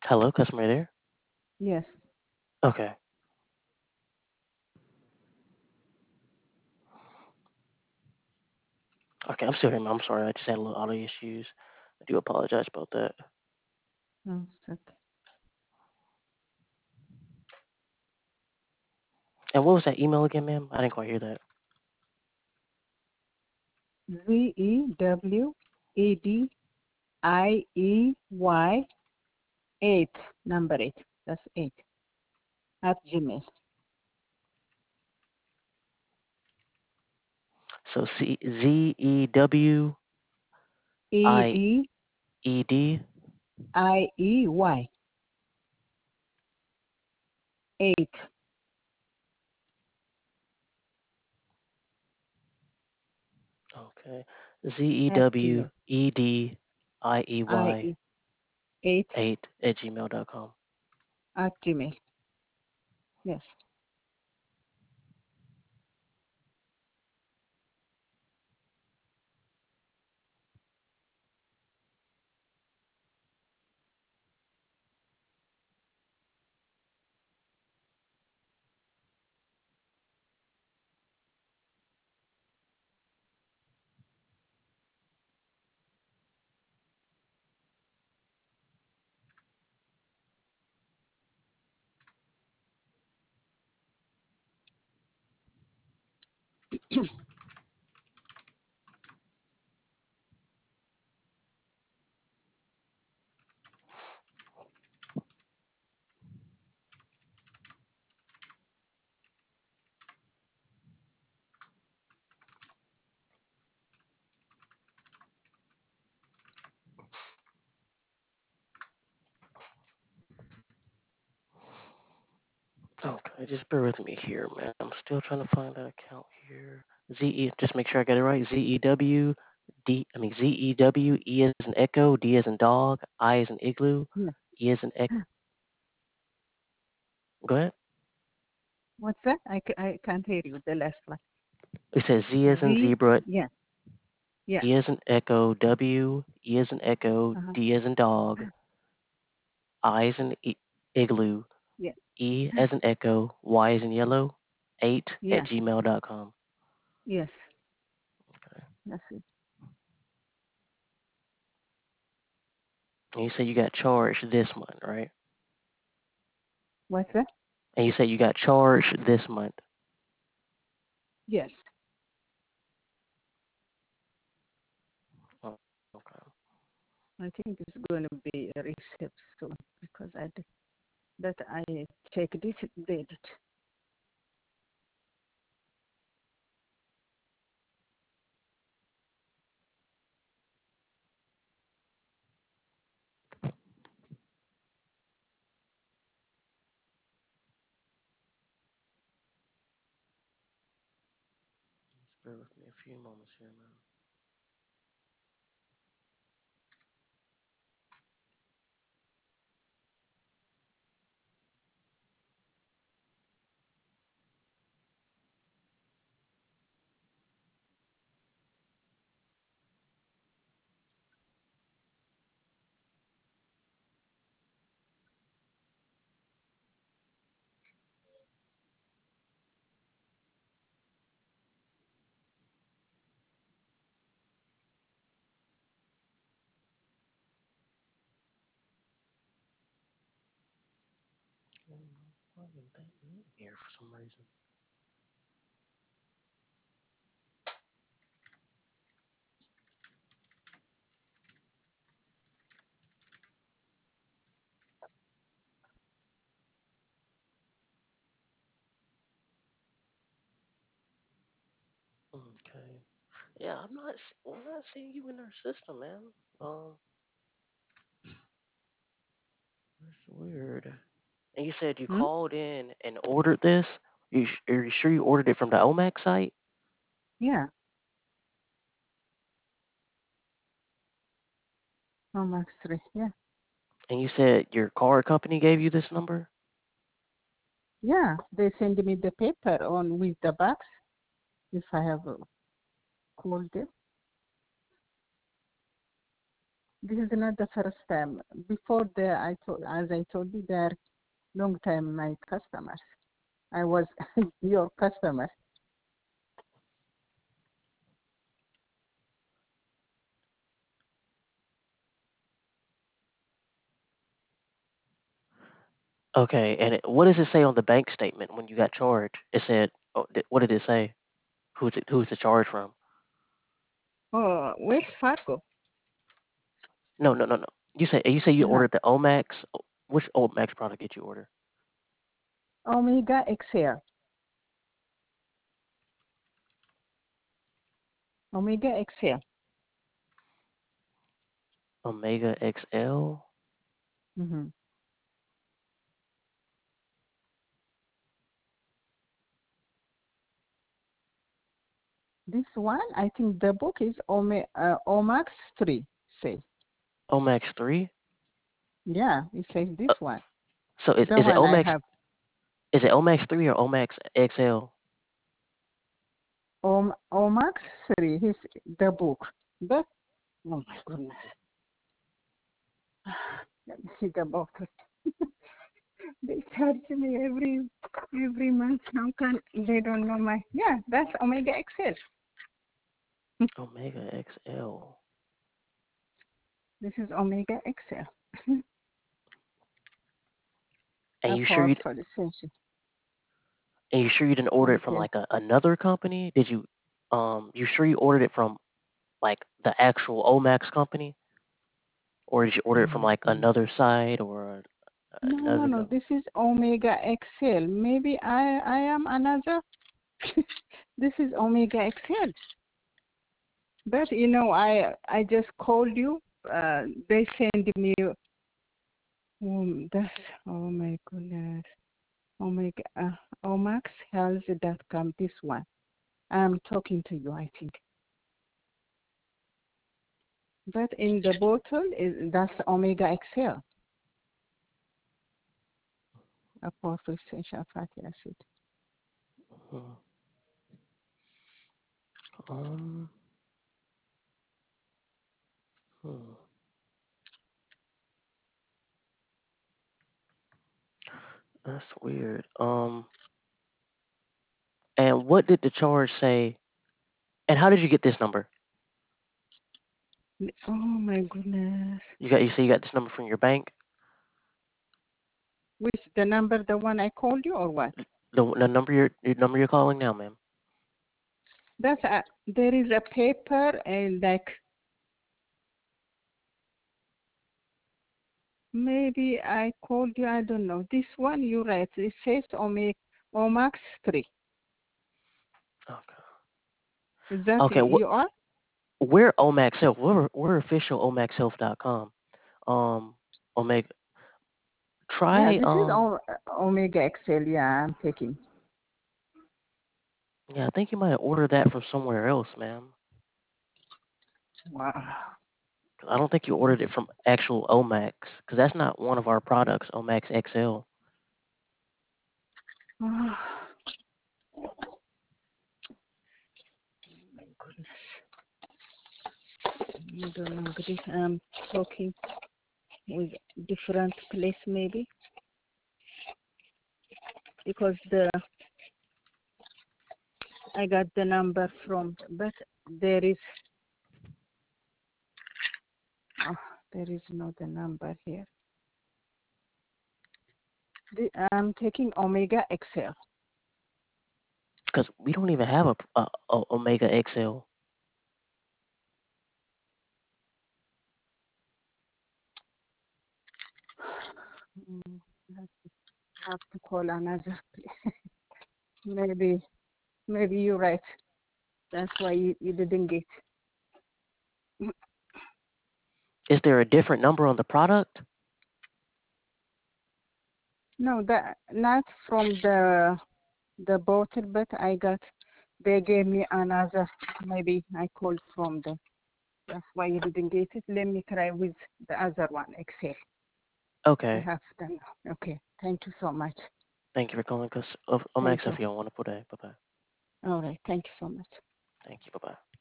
Hello, customer there. Yes. Okay. Okay, I'm still here, ma'am. I'm sorry. I just had a little audio issues. I do apologize about that. No, it's okay. And what was that email again, ma'am? I didn't quite hear that. ZEWADIEY 8, number 8. That's 8 at Gmail. So ZEWIED. EDIEY 8 Okay. at Gmail. ZEWEDIEY IE 8 8 at gmail.com. at Gmail. Yes. Okay, just bear with me here, man. I'm still trying to find that account here. Just make sure I get it right. ZEW, as in echo, D as in dog, I as in igloo, Yeah. E as in echo. Go ahead. What's that? I can't hear you, the last one. It says Z as in Z, zebra, yeah, yeah. E as in echo, W, E as in echo, Uh-huh. D as in dog, I as in igloo, Yeah. E as in echo, Y as in yellow, 8 at Yeah. gmail.com. Yes. Okay. That's it. And you said you got charged this month, right? What's that? And you said you got charged this month. Yes. Oh, okay. I think it's going to be a receipt soon because that I checked this date. Just bear with me a few moments here, man. Why isn't that in here for some reason? Okay. Yeah, I'm not seeing you in our system, man. That's weird. And you said you Hmm? called in and ordered this. Are you sure you ordered it from the OMAC site? Yeah. Oh, Max 3. Yeah. And you said your card company gave you this number? Yeah. They send me the paper on with the box if I have called them. This is not the first time. Before as I told you, they are long time my customers. I was your customer. Okay, and what does it say on the bank statement when you got charged? It said, oh, what did it say? Who's the charge from? Oh, Wells Fargo. No, no, no, no. You say you Uh-huh. ordered the Omax. Which Omax product did you order? Omega XL. Omega XL. Omega XL. Mm-hmm. This one, I think the book is Omax 3, say. Omax 3. Yeah, it says this Uh, one. so The is it one I Omax? have. Is it Omax 3 or Omax XL? Omax 3, the book. But, oh my goodness. Let me see the bottle. They charge me every month. How can they don't know my? Yeah, that's Omega XL. Omega XL. This is Omega XL. And A you sure you powerful essential. and you sure you didn't order it from Okay. like another company? Did you you sure you ordered it from like the actual Omax company, or did you order Oh it from my like goodness. another site or No, no, another no. company? This is Omega XL. Maybe I am another. This is Omega XL. But I just called you. They send me. That's oh my goodness. Omega Omaxhealth.com. This one. I'm talking to you. I think. But in the bottle that's Omega XL, a powerful essential fatty acid. Hmm. Um, hmm. That's weird. And what did the charge say? And how did you get this number? Oh my goodness. You say you got this number from your bank? Which the number, the one I called you, or what? The number your number you're calling now, ma'am. There is a paper and like maybe I called you. I don't know. This one you write. It says Omax 3. Okay. Is that Okay. you are? We're Omax Health. We're official OmaxHealth.com. Um, Omega. Yeah, Try this is Omega XL. Yeah, I'm taking. Yeah, I think you might have ordered that from somewhere else, ma'am. Wow. 'Cause I don't think you ordered it from actual Omax, because that's not one of our products, Omax XL. Oh, my goodness. I don't know. I'm talking with different place maybe because I got the number from, but there is oh, there is no the number here. I'm taking Omega XL. Because we don't even have a Omega XL. Mm, I have to call another place. maybe you're right. That's why you didn't get. Is there a different number on the product? No, that not from the bottle, but I got. They gave me another. Maybe I called from the. That's why you didn't get it. Let me try with the other one, Excel. I Okay. have done. Okay. Thank you so much. Thank you for calling us. Omax Thank you. if you don't want to put a. Bye bye. All right. Thank you so much. Thank you. Bye bye.